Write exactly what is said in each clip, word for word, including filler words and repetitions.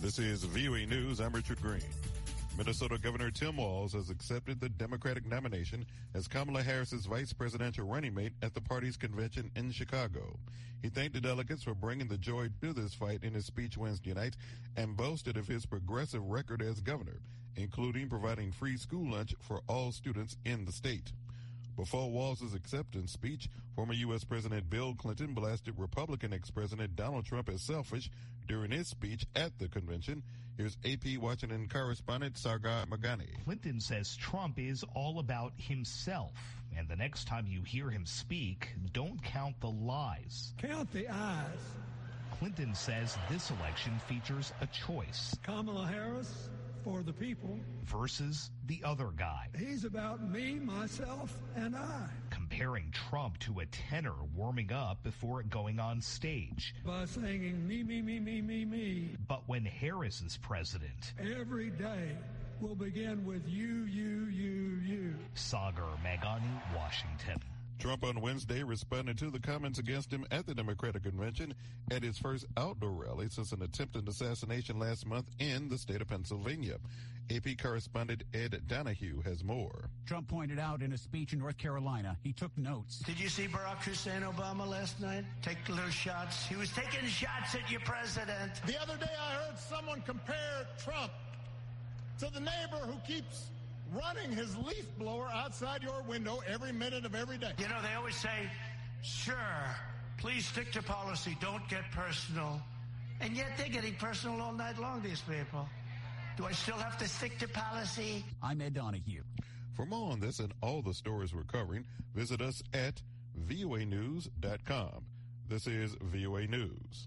This is V O A News. I'm Richard Green. Minnesota Governor Tim Walz has accepted the Democratic nomination as Kamala Harris's vice presidential running mate at the party's convention in Chicago. He thanked the delegates for bringing the joy to this fight in his speech Wednesday night and boasted of his progressive record as governor, including providing free school lunch for all students in the state. Before Walz's acceptance speech, former U S President Bill Clinton blasted Republican ex-President Donald Trump as selfish during his speech at the convention. Here's A P Washington correspondent Sargar Magani. Clinton says Trump is all about himself, and the next time you hear him speak, don't count the lies. Count the ayes. Clinton says this election features a choice. Kamala Harris for the people versus the other guy. He's about me, myself, and I. Comparing Trump to a tenor warming up before going on stage. By singing me, me, me, me, me, me. But when Harris is president, every day will begin with you, you, you, you. Sagar Magani, Washington. Trump on Wednesday responded to the comments against him at the Democratic convention at his first outdoor rally since an attempted assassination last month in the state of Pennsylvania. A P correspondent Ed Donahue has more. Trump pointed out in a speech in North Carolina, he took notes. Did you see Barack Hussein Obama last night? Take little shots. He was taking shots at your president. The other day I heard someone compare Trump to the neighbor who keeps running his leaf blower outside your window every minute of every day. You know, they always say, sure, please stick to policy, don't get personal. And yet they're getting personal all night long, these people. Do I still have to stick to policy? I'm Ed Donahue. For more on this and all the stories we're covering, visit us at V O A news dot com. This is V O A News.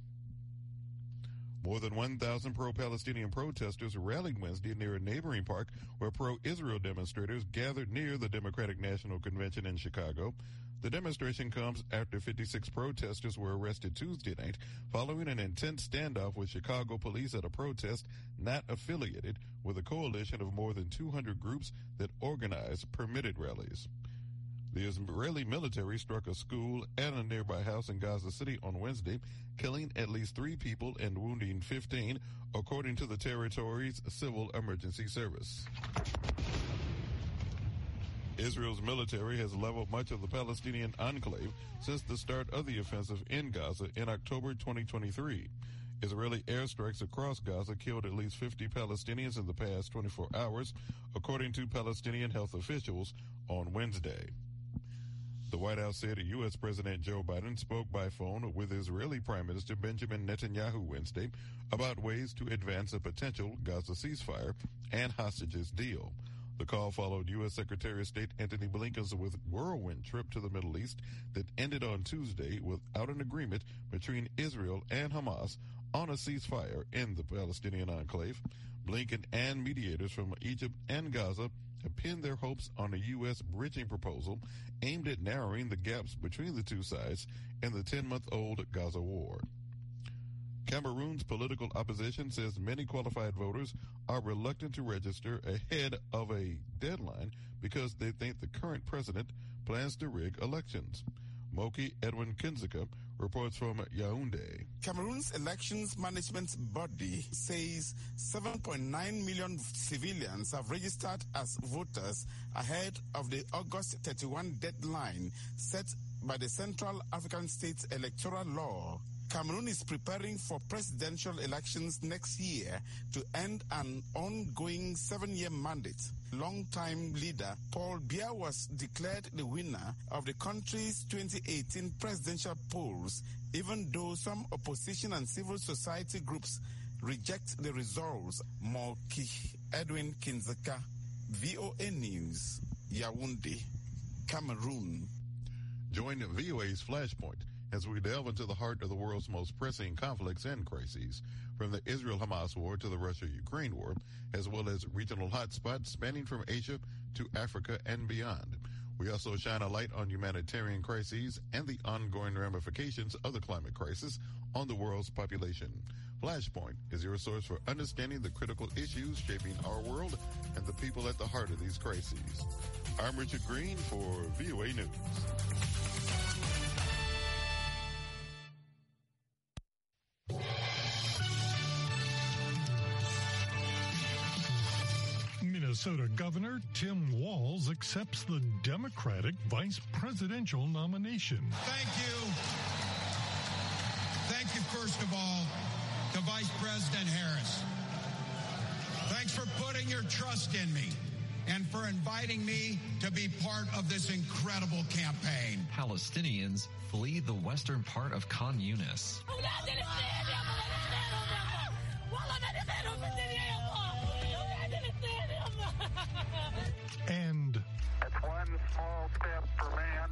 More than one thousand pro-Palestinian protesters rallied Wednesday near a neighboring park where pro-Israel demonstrators gathered near the Democratic National Convention in Chicago. The demonstration comes after fifty-six protesters were arrested Tuesday night following an intense standoff with Chicago police at a protest not affiliated with a coalition of more than two hundred groups that organize permitted rallies. The Israeli military struck a school and a nearby house in Gaza City on Wednesday, killing at least three people and wounding fifteen, according to the territory's civil emergency service. Israel's military has leveled much of the Palestinian enclave since the start of the offensive in Gaza in October twenty twenty-three. Israeli airstrikes across Gaza killed at least fifty Palestinians in the past twenty-four hours, according to Palestinian health officials on Wednesday. The White House said U S President Joe Biden spoke by phone with Israeli Prime Minister Benjamin Netanyahu Wednesday about ways to advance a potential Gaza ceasefire and hostages deal. The call followed U S Secretary of State Antony Blinken's whirlwind trip to the Middle East that ended on Tuesday without an agreement between Israel and Hamas on a ceasefire in the Palestinian enclave. Blinken and mediators from Egypt and Gaza have pinned their hopes on a U S bridging proposal aimed at narrowing the gaps between the two sides in the ten-month-old Gaza war. Cameroon's political opposition says many qualified voters are reluctant to register ahead of a deadline because they think the current president plans to rig elections. Moki Edwin Kinzeka reports from Yaoundé. Cameroon's elections management body says seven point nine million civilians have registered as voters ahead of the August thirty-first deadline set by the Central African States Electoral Law. Cameroon is preparing for presidential elections next year to end an ongoing seven-year mandate. Longtime leader Paul Biya was declared the winner of the country's twenty eighteen presidential polls, even though some opposition and civil society groups reject the results. Moki Edwin Kinzeka, V O A News, Yaoundé, Cameroon. Join V O A's Flashpoint as we delve into the heart of the world's most pressing conflicts and crises, from the Israel-Hamas war to the Russia-Ukraine war, as well as regional hotspots spanning from Asia to Africa and beyond. We also shine a light on humanitarian crises and the ongoing ramifications of the climate crisis on the world's population. Flashpoint is your source for understanding the critical issues shaping our world and the people at the heart of these crises. I'm Richard Green for V O A News. Minnesota Governor Tim Walz accepts the Democratic vice presidential nomination. Thank you. Thank you, first of all, to Vice President Harris. Thanks for putting your trust in me and for inviting me to be part of this incredible campaign. Palestinians flee the western part of Khan Yunis. And it's one small step for man,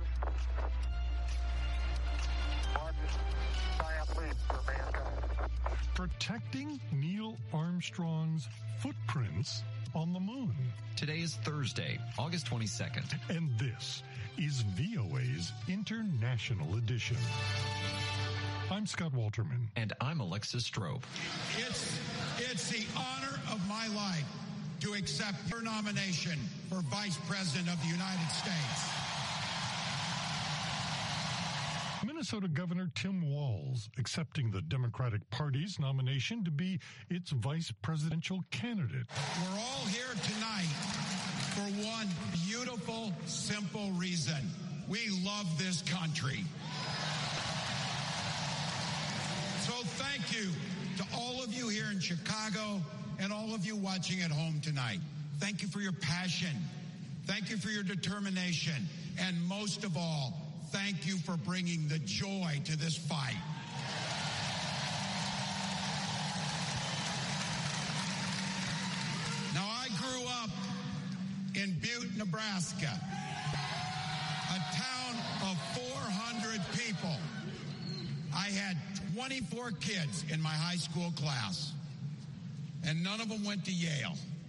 one giant leap for mankind. Protecting Neil Armstrong's footprints on the moon. Today is Thursday, August twenty-second. And this is V O A's International Edition. I'm Scott Walterman. And I'm Alexis Strope. It's, it's the honor of my life to accept your nomination for Vice President of the United States. Minnesota Governor Tim Walz accepting the Democratic Party's nomination to be its vice presidential candidate. We're all here tonight for one beautiful, simple reason. We love this country. So thank you to all of you here in Chicago and all of you watching at home tonight. Thank you for your passion. Thank you for your determination. And most of all, thank you for bringing the joy to this fight. Now, I grew up in Butte, Nebraska, a town of four hundred people. I had twenty-four kids in my high school class, and none of them went to Yale.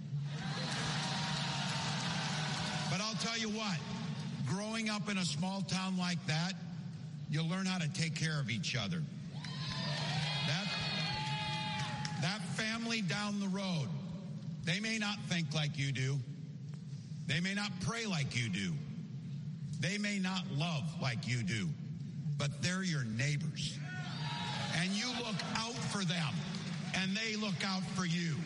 But I'll tell you what, growing up in a small town like that, you learn how to take care of each other. That, that family down the road, they may not think like you do. They may not pray like you do. They may not love like you do. But they're your neighbors. And you look out for them, and they look out for you.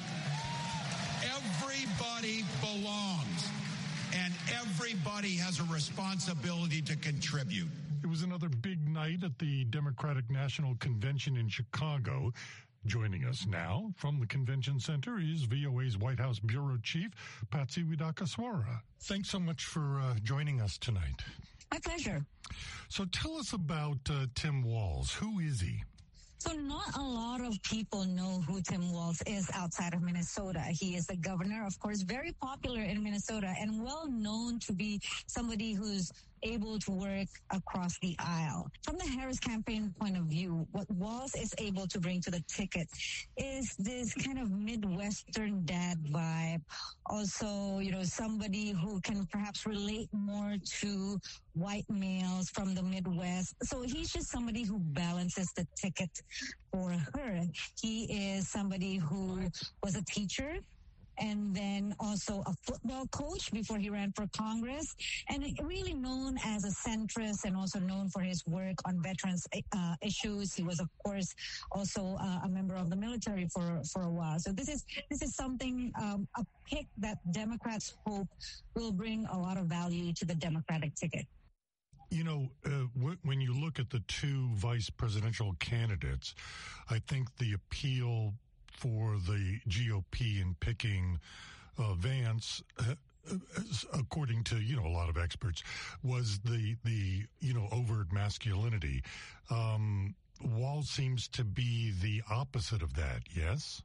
Everybody belongs, and everybody has a responsibility to contribute. It was another big night at the Democratic National Convention in Chicago. Joining us now from the convention center is V O A's White House Bureau Chief, Patsy Widakuswara. Thanks so much for uh, joining us tonight. My pleasure. So tell us about uh, Tim Walz. Who is he? So not a lot of people know who Tim Walz is outside of Minnesota. He is the governor, of course, very popular in Minnesota and well known to be somebody who's able to work across the aisle. From the Harris campaign point of view, what Walz is able to bring to the ticket is this kind of Midwestern dad vibe. Also, you know, somebody who can perhaps relate more to white males from the Midwest. So he's just somebody who balances the ticket for her. He is somebody who was a teacher and then also a football coach before he ran for Congress, and really known as a centrist and also known for his work on veterans uh, issues. He was, of course, also uh, a member of the military for, for a while. So this is this is something, um, a pick that Democrats hope will bring a lot of value to the Democratic ticket. You know, uh, w- when you look at the two vice presidential candidates, I think the appeal for the G O P in picking uh, Vance, uh, according to, you know, a lot of experts, was the, the you know, overt masculinity. Um, Walz seems to be the opposite of that, yes?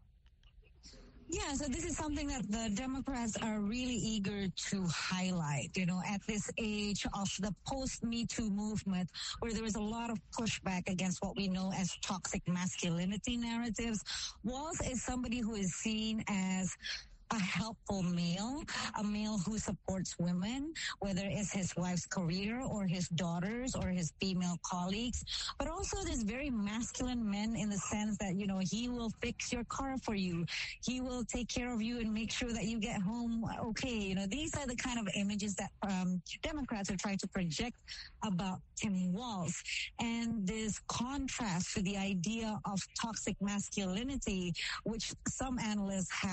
Yeah, so this is something that the Democrats are really eager to highlight, you know, at this age of the post-Me Too movement, where there is a lot of pushback against what we know as toxic masculinity narratives. Walz is somebody who is seen as a helpful male, a male who supports women, whether it's his wife's career or his daughters or his female colleagues, but also there's very masculine men in the sense that, you know, he will fix your car for you. He will take care of you and make sure that you get home okay. You know, these are the kind of images that um, Democrats are trying to project about Tim Walz. And this contrast to the idea of toxic masculinity, which some analysts have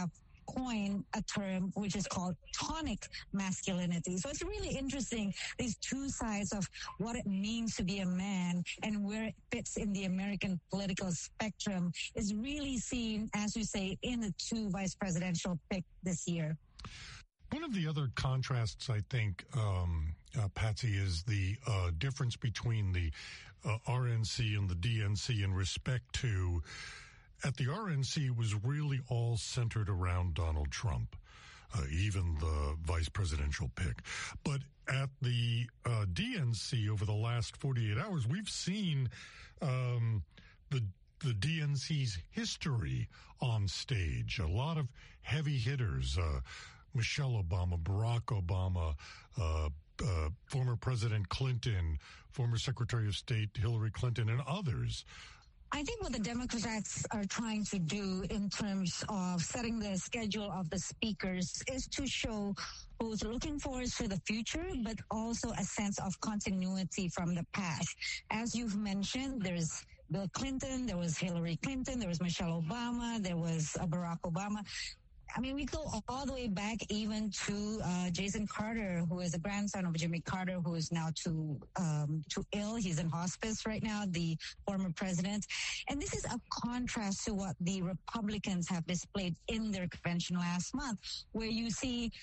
coined a term which is called tonic masculinity. So it's really interesting, these two sides of what it means to be a man and where it fits in the American political spectrum is really seen, as you say, in the two vice presidential pick this year. One of the other contrasts, I think, um, uh, Patsy, is the uh, difference between the uh, R N C and the D N C in respect to, at the R N C, was really all centered around Donald Trump, uh, even the vice presidential pick. But at the uh, D N C, over the last forty-eight hours, we've seen um, the the D N C's history on stage. A lot of heavy hitters, uh, Michelle Obama, Barack Obama, uh, uh, former President Clinton, former Secretary of State Hillary Clinton, and others. I think what the Democrats are trying to do in terms of setting the schedule of the speakers is to show both looking forward to the future, but also a sense of continuity from the past. As you've mentioned, there's Bill Clinton, there was Hillary Clinton, there was Michelle Obama, there was uh, Barack Obama. I mean, we go all the way back even to uh, Jason Carter, who is a grandson of Jimmy Carter, who is now too um, too ill. He's in hospice right now, the former president. And this is a contrast to what the Republicans have displayed in their convention last month, where you see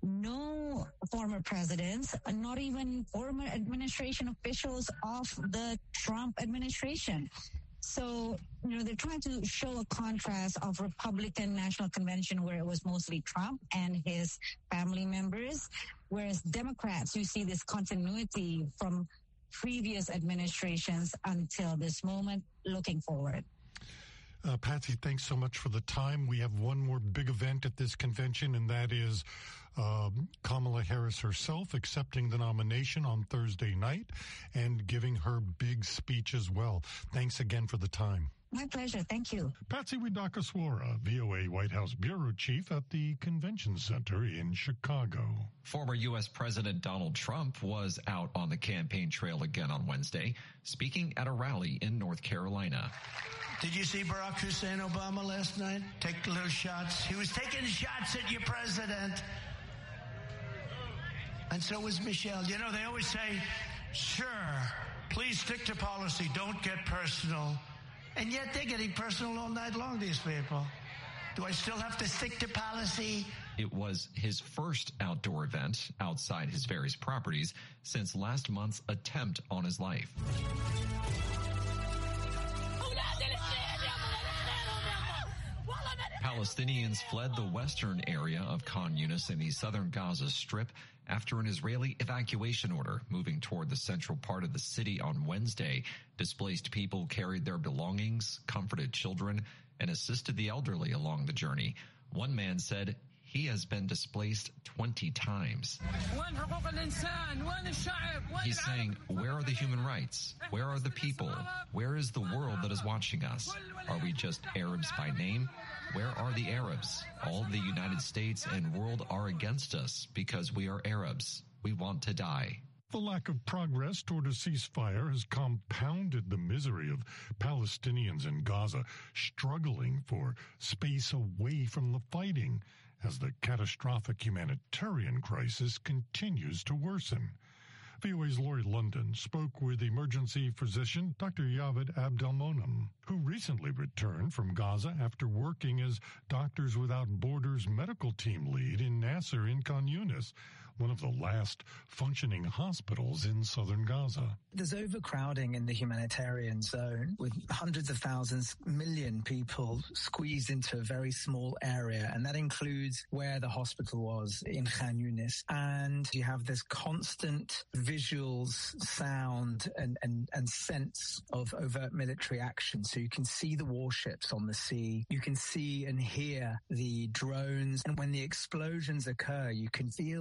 no former presidents, not even former administration officials of the Trump administration. So, you know, they're trying to show a contrast of Republican National Convention where it was mostly Trump and his family members, whereas Democrats, you see this continuity from previous administrations until this moment, looking forward. Uh, Patsy, thanks so much for the time. We have one more big event at this convention, and that is um, Kamala Harris herself accepting the nomination on Thursday night and giving her big speech as well. Thanks again for the time. My pleasure. Thank you. Patsy Widakuswara, V O A White House Bureau Chief at the Convention Center in Chicago. Former U S President Donald Trump was out on the campaign trail again on Wednesday, speaking at a rally in North Carolina. Did you see Barack Hussein Obama last night? Take little shots. He was taking shots at your president. And so was Michelle. You know, they always say, sure, please stick to policy. Don't get personal. And yet they're getting personal all night long, these people. Do I still have to stick to policy? It was his first outdoor event outside his various properties since last month's attempt on his life. Palestinians fled the western area of Khan Yunis in the southern Gaza Strip after an Israeli evacuation order moving toward the central part of the city on Wednesday. Displaced people carried their belongings, comforted children, and assisted the elderly along the journey. One man said he has been displaced twenty times. He's saying, where are the human rights? Where are the people? Where is the world that is watching us? Are we just Arabs by name? Where are the Arabs? All of the United States and world are against us because we are Arabs. We want to die. The lack of progress toward a ceasefire has compounded the misery of Palestinians in Gaza, struggling for space away from the fighting as the catastrophic humanitarian crisis continues to worsen. V O A's Lori London spoke with emergency physician Doctor Javed Abdelmonem, who recently returned from Gaza after working as Doctors Without Borders medical team lead in Nasser in Khan Yunis, one of the last functioning hospitals in southern Gaza. There's overcrowding in the humanitarian zone with hundreds of thousands, million people squeezed into a very small area. And that includes where the hospital was in Khan Yunis. And you have this constant visuals, sound, and, and, and sense of overt military action. So you can see the warships on the sea. You can see and hear the drones. And when the explosions occur, you can feel the shock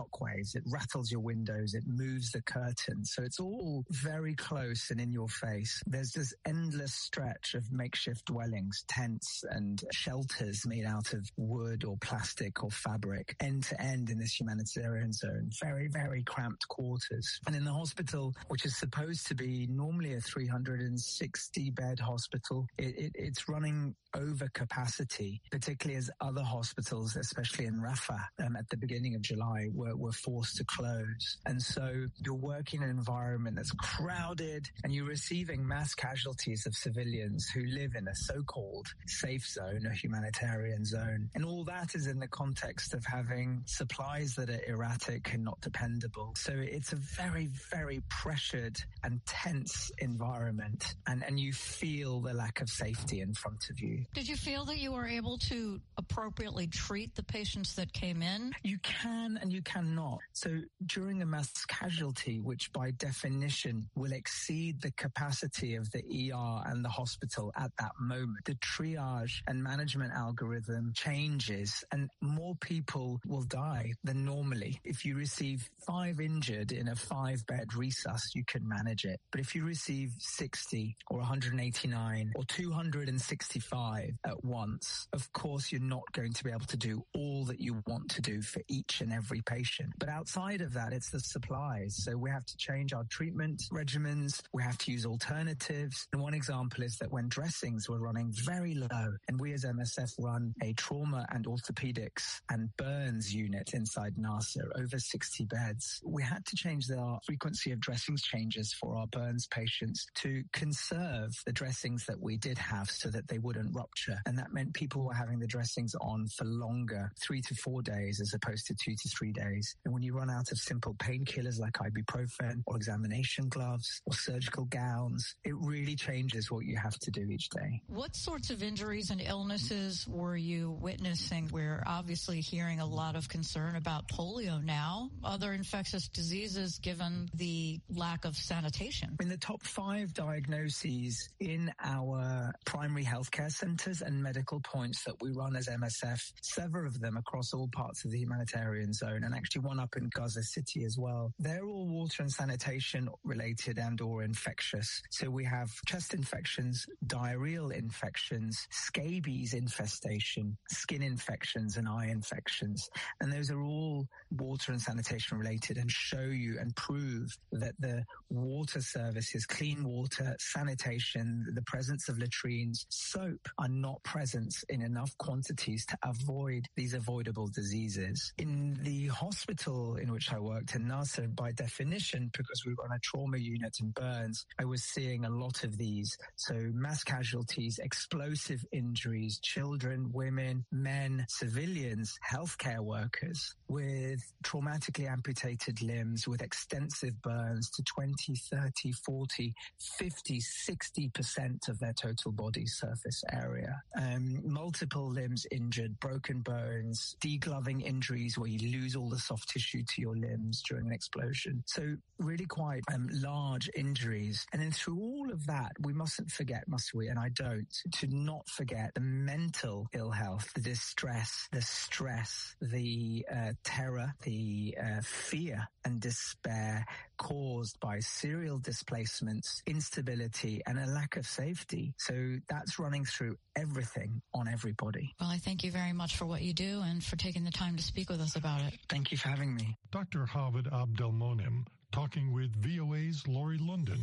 shockwaves. It rattles your windows. It moves the curtains. So it's all very close and in your face. There's this endless stretch of makeshift dwellings, tents and shelters made out of wood or plastic or fabric, end to end in this humanitarian zone. Very, very cramped quarters. And in the hospital, which is supposed to be normally a three hundred sixty bed hospital, it, it, it's running over capacity, particularly as other hospitals, especially in Rafah, um, at the beginning of July, were, were forced to close. And so you're working in an environment that's crowded, and you're receiving mass casualties of civilians who live in a so-called safe zone, a humanitarian zone. And all that is in the context of having supplies that are erratic and not dependable. So it's a very, very pressured and tense environment, and, and you feel the lack of safety in front of you. Did you feel that you were able to appropriately treat the patients that came in? You can and you cannot. So during a mass casualty, which by definition will exceed the capacity of the E R and the hospital at that moment, the triage and management algorithm changes and more people will die than normally. If you receive five injured in a five-bed resus, you can manage it. But if you receive sixty or one hundred eighty-nine or two hundred sixty-five at once, of course you're not going to be able to do all that you want to do for each and every patient. But outside of that, it's the supplies. So we have to change our treatment regimens. We have to use alternatives. And one example is that when dressings were running very low, and we as M S F run a trauma and orthopedics and burns unit inside Nasser, over sixty beds, we had to change the frequency of dressings changes for our burns patients to conserve the dressings that we did have so that they wouldn't rupture. And that meant people were having the dressings on for longer, three to four days as opposed to two to three days. And when you run out of simple painkillers like ibuprofen or examination gloves or surgical gowns, it really changes what you have to do each day. What sorts of injuries and illnesses were you witnessing? We're obviously hearing a lot of concern about polio now, other infectious diseases given the lack of sanitation. In the top five diagnoses in our primary healthcare centres and medical points that we run as M S F, several of them across all parts of the humanitarian zone, and actually one up in Gaza City as well. They're all water and sanitation related and or infectious. So we have chest infections, diarrheal infections, scabies infestation, skin infections and eye infections. And those are all water and sanitation related and show you and prove that the water services, clean water, sanitation, the presence of latrines, soap are not present in enough quantities to avoid these avoidable diseases. In the hospital in which I worked in Nasser, by definition, because we run a trauma unit in burns, I was seeing a lot of these. So mass casualties, explosive injuries, children, women, men, civilians, healthcare workers with traumatically amputated limbs, with extensive burns to twenty, thirty, forty, fifty, sixty percent of their total body surface area. Um, multiple limbs injured, broken bones, degloving injuries where you lose all the soft tissue to your limbs during an explosion. So really quite um, large injuries. And then through all of that, we mustn't forget, must we? And I don't, to not forget the mental ill health, the distress, the stress, the uh, terror, the uh, fear and despair caused by serial displacements, instability, and a lack of safety. So that's running through everything on everybody. Well, I thank you very much for what you do and for taking the time to speak with us about it. Thank you for having me. Doctor Hafid Abdelmonem talking with V O A's Laurie London.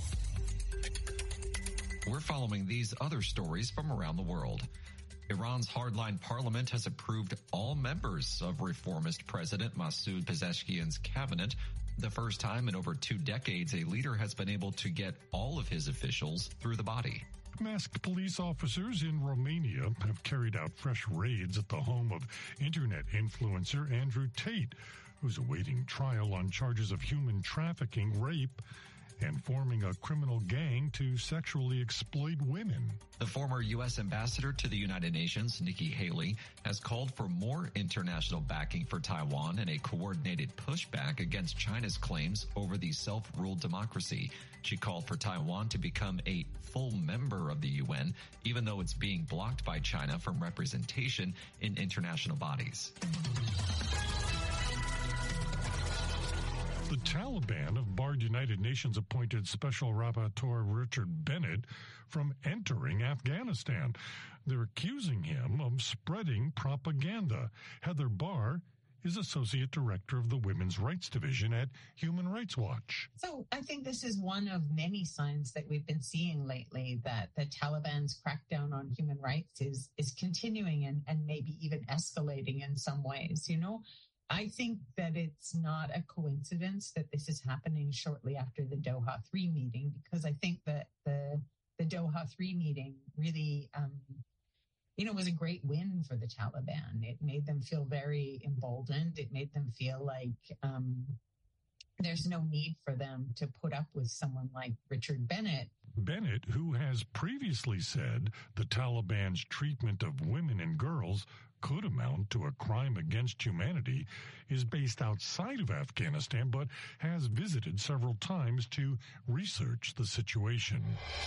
We're following these other stories from around the world. Iran's hardline parliament has approved all members of reformist President Masoud Pezeshkian's cabinet. The first time in over two decades, a leader has been able to get all of his officials through the body. Masked police officers in Romania have carried out fresh raids at the home of internet influencer Andrew Tate, who's awaiting trial on charges of human trafficking, rape, and forming a criminal gang to sexually exploit women. The former U S ambassador to the United Nations, Nikki Haley, has called for more international backing for Taiwan and a coordinated pushback against China's claims over the self-ruled democracy. She called for Taiwan to become a full member of the U N, even though it's being blocked by China from representation in international bodies. The Taliban have barred United Nations appointed Special Rapporteur Richard Bennett from entering Afghanistan. They're accusing him of spreading propaganda. Heather Barr is Associate Director of the Women's Rights Division at Human Rights Watch. So I think this is one of many signs that we've been seeing lately that the Taliban's crackdown on human rights is is continuing and, and maybe even escalating in some ways. You know, I think that it's not a coincidence that this is happening shortly after the Doha three meeting, because I think that the the Doha three meeting really um, you know, was a great win for the Taliban. It made them feel very emboldened. It made them feel like um, there's no need for them to put up with someone like Richard Bennett. Bennett, who has previously said the Taliban's treatment of women and girls could amount to a crime against humanity, is based outside of Afghanistan, but has visited several times to research the situation.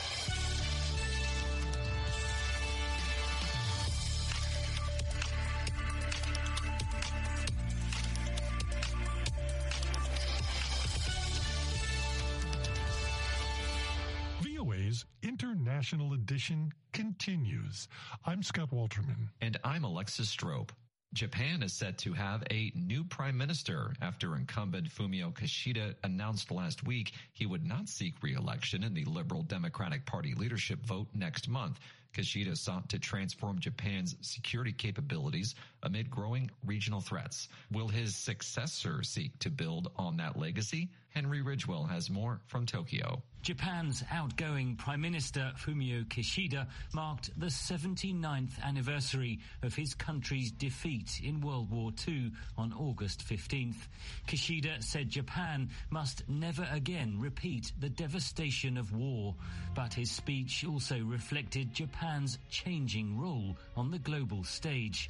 International Edition continues. I'm Scott Walterman. And I'm Alexis Strope. Japan is set to have a new prime minister after incumbent Fumio Kishida announced last week he would not seek re-election in the Liberal Democratic Party leadership vote next month. Kishida sought to transform Japan's security capabilities amid growing regional threats. Will his successor seek to build on that legacy? Henry Ridgewell has more from Tokyo. Japan's outgoing Prime Minister Fumio Kishida marked the seventy-ninth anniversary of his country's defeat in World War Two on August fifteenth. Kishida said Japan must never again repeat the devastation of war, but his speech also reflected Japan's changing role on the global stage.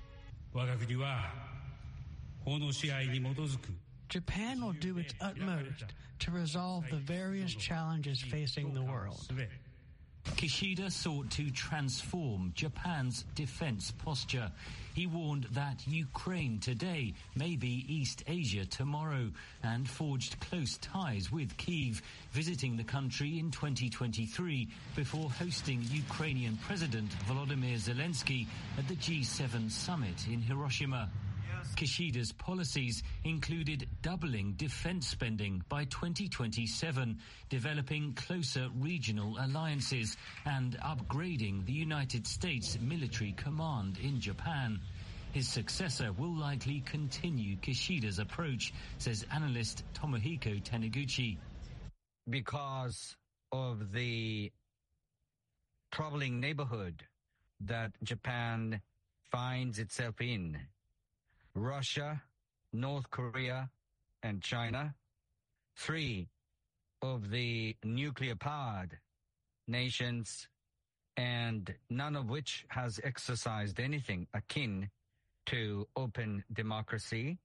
Japan will do its utmost to resolve the various challenges facing the world. Kishida sought to transform Japan's defense posture. He warned that Ukraine today may be East Asia tomorrow, and forged close ties with Kyiv, visiting the country in twenty twenty-three before hosting Ukrainian President Volodymyr Zelensky at the G seven summit in Hiroshima. Kishida's policies included doubling defense spending by twenty twenty-seven, developing closer regional alliances, and upgrading the United States military command in Japan. His successor will likely continue Kishida's approach, says analyst Tomohiko Taniguchi. Because of the troubling neighborhood that Japan finds itself in, Russia, North Korea, and China, three of the nuclear-powered nations, and none of which has exercised anything akin to open democracy,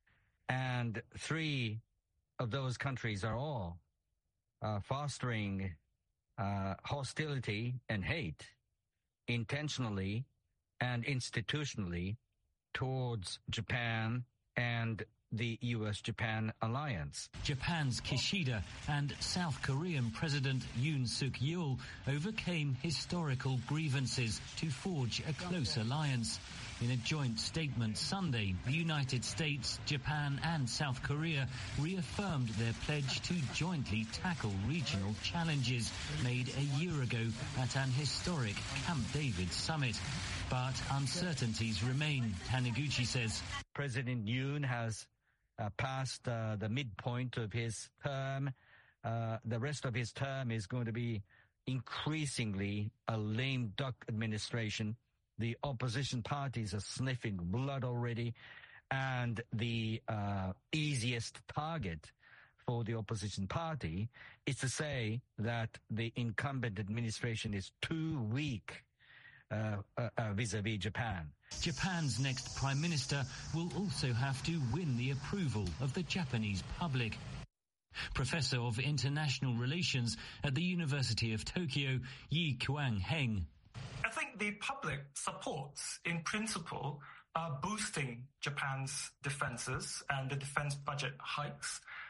and three of those countries are all uh, fostering uh, hostility and hate intentionally and institutionally towards Japan and the U S Japan alliance. Japan's Kishida and South Korean President Yoon Suk-yeol overcame historical grievances to forge a close alliance. In a joint statement Sunday, the United States, Japan and South Korea reaffirmed their pledge to jointly tackle regional challenges made a year ago at an historic Camp David summit. But uncertainties remain, Taniguchi says. President Yoon has uh, passed uh, the midpoint of his term. Uh, the rest of his term is going to be increasingly a lame duck administration. The opposition parties are sniffing blood already, and the uh, easiest target for the opposition party is to say that the incumbent administration is too weak uh, uh, uh, vis-a-vis Japan. Japan's next prime minister will also have to win the approval of the Japanese public. Professor of International Relations at the University of Tokyo, Yi Kuang-heng. I think the public supports, in principle, uh, boosting Japan's defenses and the defense budget hikes.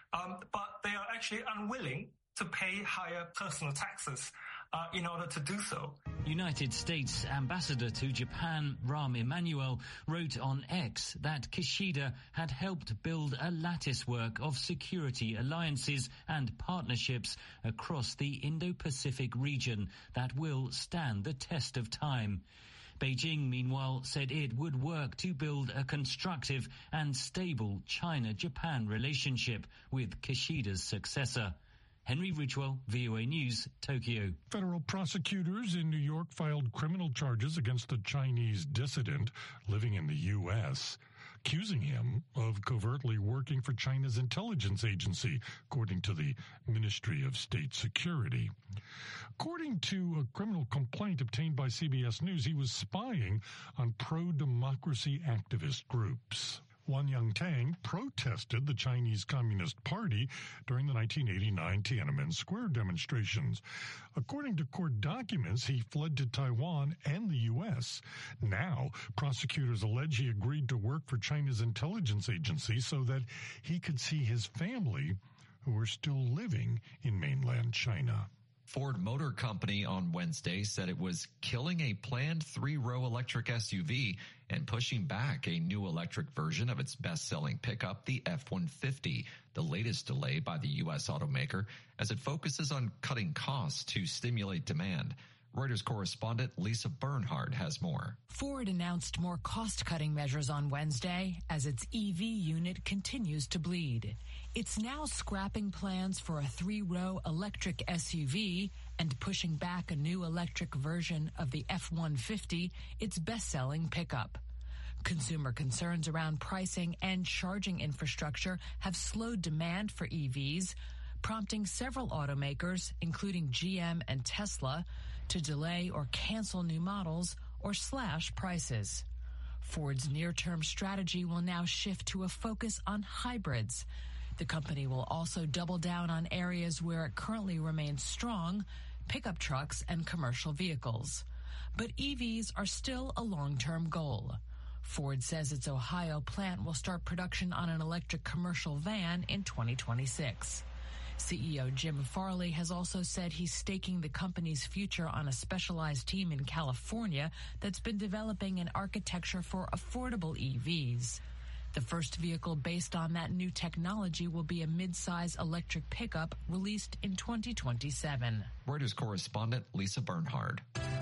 um, but they are actually unwilling to pay higher personal taxes uh, in order to do so. United States Ambassador to Japan, Rahm Emanuel, wrote on X that Kishida had helped build a latticework of security alliances and partnerships across the Indo-Pacific region that will stand the test of time. Beijing, meanwhile, said it would work to build a constructive and stable China-Japan relationship with Kishida's successor. Henry Ridgwell, V O A News, Tokyo. Federal prosecutors in New York filed criminal charges against a Chinese dissident living in the U S, accusing him of covertly working for China's intelligence agency, according to the Ministry of State Security. According to a criminal complaint obtained by C B S News, he was spying on pro-democracy activist groups. Wan Yangtang protested the Chinese Communist Party during the nineteen eighty-nine Tiananmen Square demonstrations. According to court documents, he fled to Taiwan and the U S. Now, prosecutors allege he agreed to work for China's intelligence agency so that he could see his family, who are still living in mainland China. Ford Motor Company on Wednesday said it was killing a planned three-row electric S U V and pushing back a new electric version of its best-selling pickup, the F one fifty, the latest delay by the U S automaker, as it focuses on cutting costs to stimulate demand. Reuters correspondent Lisa Bernhard has more. Ford announced more cost-cutting measures on Wednesday as its E V unit continues to bleed. It's now scrapping plans for a three-row electric S U V and pushing back a new electric version of the F one fifty, its best-selling pickup. Consumer concerns around pricing and charging infrastructure have slowed demand for E Vs, prompting several automakers, including G M and Tesla, to delay or cancel new models or slash prices. Ford's near-term strategy will now shift to a focus on hybrids. The company will also double down on areas where it currently remains strong, pickup trucks and commercial vehicles. But E Vs are still a long-term goal. Ford says its Ohio plant will start production on an electric commercial van in twenty twenty-six. C E O Jim Farley has also said he's staking the company's future on a specialized team in California that's been developing an architecture for affordable E Vs. The first vehicle based on that new technology will be a mid-size electric pickup released in twenty twenty-seven. Reuters correspondent Lisa Bernhard.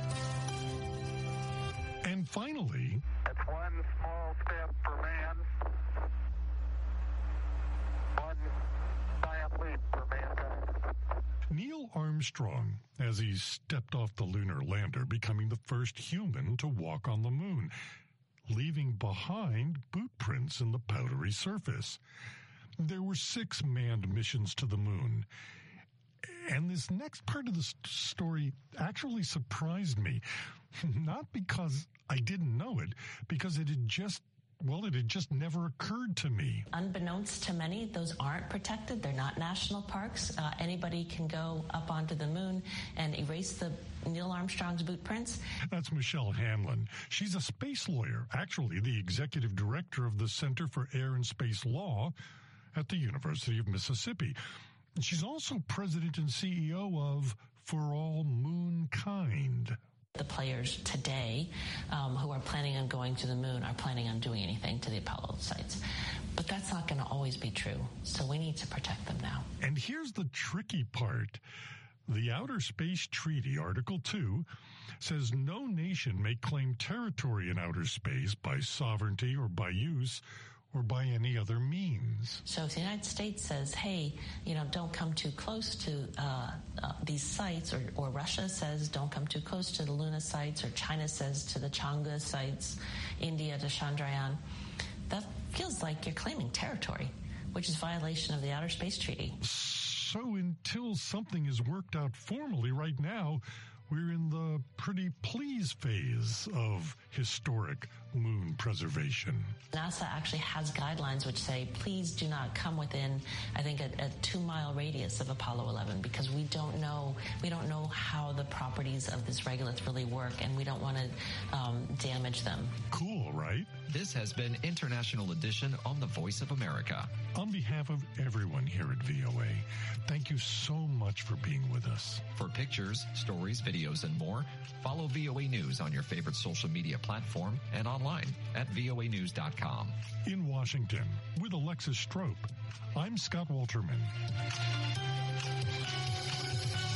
And finally, it's one small step for man, one giant leap for mankind. Neil Armstrong, as he stepped off the lunar lander, becoming the first human to walk on the moon, leaving behind boot prints in the powdery surface. There were six manned missions to the moon. And this next part of the story actually surprised me. Not because I didn't know it, because it had just, well, it had just never occurred to me. Unbeknownst to many, those aren't protected. They're not national parks. Uh, anybody can go up onto the moon and erase the Neil Armstrong's boot prints. That's Michelle Hanlon. She's a space lawyer, actually the executive director of the Center for Air and Space Law at the University of Mississippi. She's also president and C E O of For All Moonkind. The players today um, who are planning on going to the moon are planning on doing anything to the Apollo sites. But that's not going to always be true. So we need to protect them now. And here's the tricky part. The Outer Space Treaty, Article two, says no nation may claim territory in outer space by sovereignty or by use or by any other means. So if the United States says, hey, you know, don't come too close to uh, uh, these sites, or, or Russia says don't come too close to the Luna sites, or China says to the Chang'e sites, India to Chandrayaan, that feels like you're claiming territory, which is violation of the Outer Space Treaty. So until something is worked out formally right now, we're in the pretty please phase of historic moon preservation. NASA actually has guidelines which say, please do not come within, I think, a, a two-mile radius of Apollo eleven, because we don't know we don't know how the properties of this regolith really work, and we don't want to um, damage them. Cool, right? This has been International Edition on the Voice of America. On behalf of everyone here at V O A, thank you so much for being with us. For pictures, stories, videos, and more, follow V O A News on your favorite social media platform and online at V O A news dot com. In Washington, with Alexis Strope, I'm Scott Walterman.